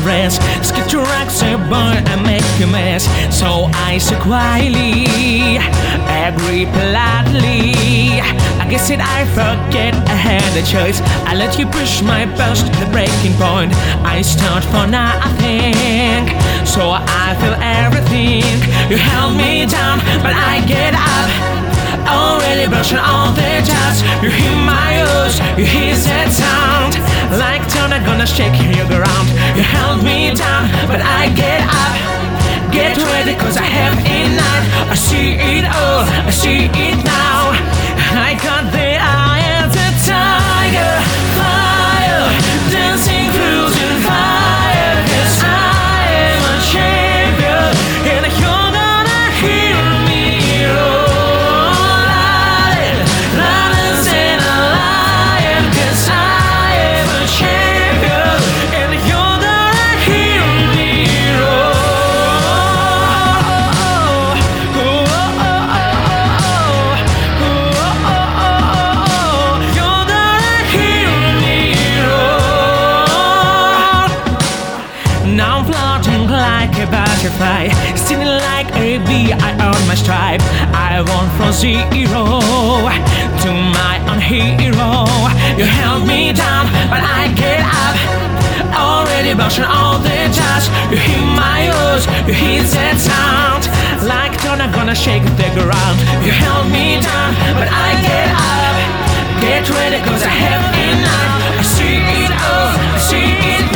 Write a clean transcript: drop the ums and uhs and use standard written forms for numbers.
rest. Skip to rock, say boy, I make a mess. So I say quietly, agree politely. I guess that I forget I had a choice. I let you push my bust to the breaking point. I start for nothing, so I feel everything. You held me down, but I get up. Already brushing all the dust. You hear my ears, you hear that sound. Like thunder gonna shake your ground. You held me down, but I get up. Get ready cause I have enough. I see it all, I see it now. I got the eye of the tiger. Fire, dancing through the fire. Cause I am a champion, and you're gonna hear me roar. Louder than a lion. Cause I am a champion, and you're gonna hear me roar. Now I'm floating like a butterfly, stinging like a bee. I earned my stripe. I went from zero to my own hero. You held me down, but I get up. Already brushing all the dust. You hear my ears, you hear that sound. Like thunder gonna shake the ground. You held me down, but I get up. Get ready cause I have enough. I see it all, I see it